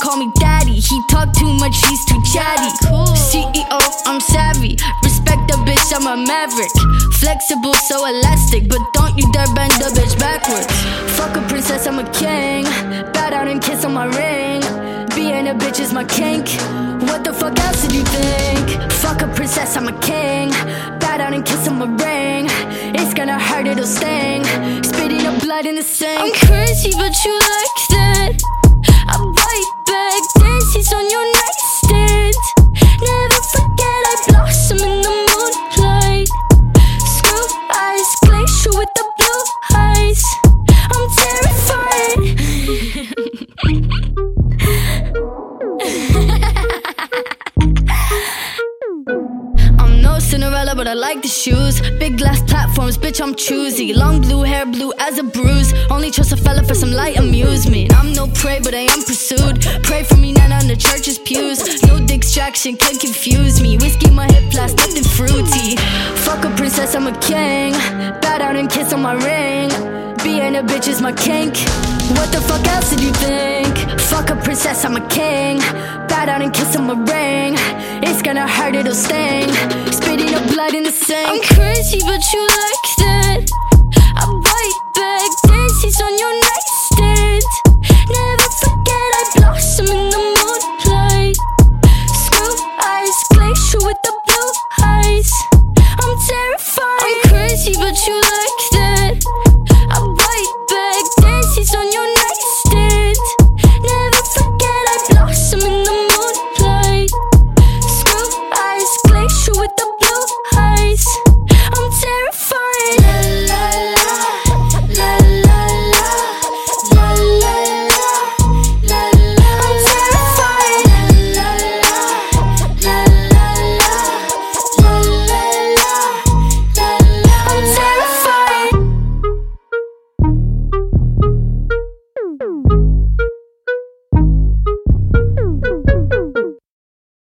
call me daddy. He talk too much, he's too chatty. CEO, I'm savvy. Respect the bitch, I'm a maverick. Flexible, so elastic, but don't you dare bend the bitch backwards. Fuck a princess, I'm a king. Bow down and kiss on my ring. Being a bitch is my kink. What the fuck else did you think? Fuck a princess, I'm a king. Bow down and kiss on my ring. It's gonna hurt, it'll sting. Spitting up blood in the sink. I'm crazy, but you like that. I bite back, dances on your nightstand. Never forget I blossom in the moonlight. Screw eyes, glacier with the blue eyes. I'm terrified. I'm no Cinderella, but I like the shoes. Big glass platforms, bitch, I'm choosy. Long blue hair, blue as a bruise. Only trust a fella for some light amusement. I'm no prey, but I am pursued. Pray for me, not on the church's pews. No distraction can confuse me. Whiskey in my hip flask, nothing fruity. Fuck a princess, I'm a king. Bow down and kiss on my ring. Being a bitch is my kink. What the fuck else did you think? Fuck a princess, I'm a king. Bow down and kiss on my ring. It's gonna hurt, it'll sting. Spitting up blood in the sink. I'm crazy, but you like